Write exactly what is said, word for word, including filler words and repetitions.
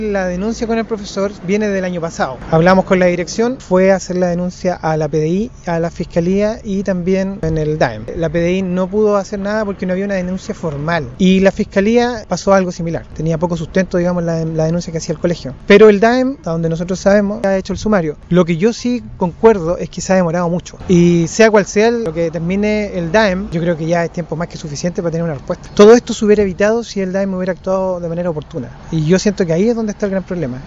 La denuncia con el profesor viene del año pasado. Hablamos con la dirección, fue a hacer la denuncia a la P D I, a la Fiscalía y también en el D A E M. La P D I no pudo hacer nada porque no había una denuncia formal. Y la Fiscalía pasó algo similar. Tenía poco sustento, digamos, la, la denuncia que hacía el colegio. Pero el D A E M, a donde nosotros sabemos, ha hecho el sumario. Lo que yo sí concuerdo es que se ha demorado mucho. Y sea cual sea lo que determine el D A E M, yo creo que ya es tiempo más que suficiente para tener una respuesta. Todo esto se hubiera evitado si el D A E M hubiera actuado de manera oportuna. Y yo siento que ahí es donde está el gran problema.